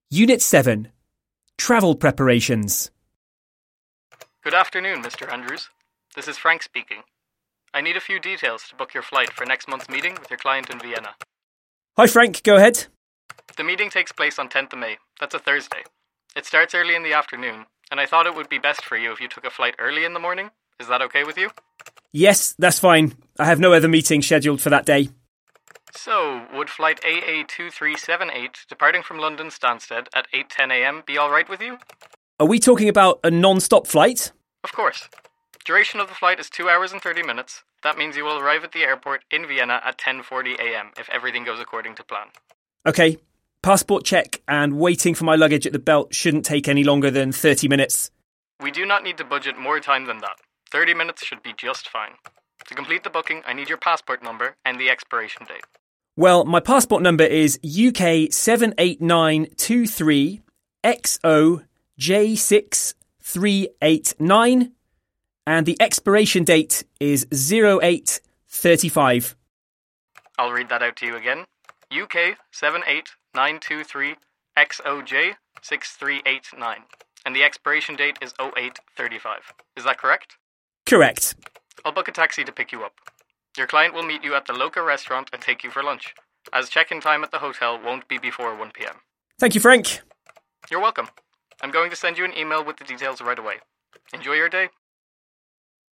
Unit 7. Travel Preparations. Good afternoon, Mr. Andrews. This is Frank speaking. I need a few details to book your flight for next month's meeting with your client in Vienna. Hi Frank, go ahead. The meeting takes place on 10th of May. That's a Thursday. It starts early in the afternoon, and I thought it would be best for you if you took a flight early in the morning. Is that okay with you? Yes, that's fine. I have no other meeting scheduled for that day. So, would flight AA2378 departing from London Stansted at 8:10 a.m. be alright with you? Are we talking about a non-stop flight? Of course. Duration of the flight is 2 hours and 30 minutes. That means you will arrive at the airport in Vienna at 10:40 a.m. if everything goes according to plan. Okay. Passport check and waiting for my luggage at the belt shouldn't take any longer than 30 minutes. We do not need to budget more time than that. 30 minutes should be just fine. To complete the booking, I need your passport number and the expiration date. Well, my passport number is UK 78923 XOJ6389 and the expiration date is 0835. I'll read that out to you again. UK 78923 XOJ6389 and the expiration date is 0835. Is that correct? Correct. I'll book a taxi to pick you up. Your client will meet you at the local restaurant and take you for lunch, as check-in time at the hotel won't be before 1 p.m. Thank you, Frank. You're welcome. I'm going to send you an email with the details right away. Enjoy your day.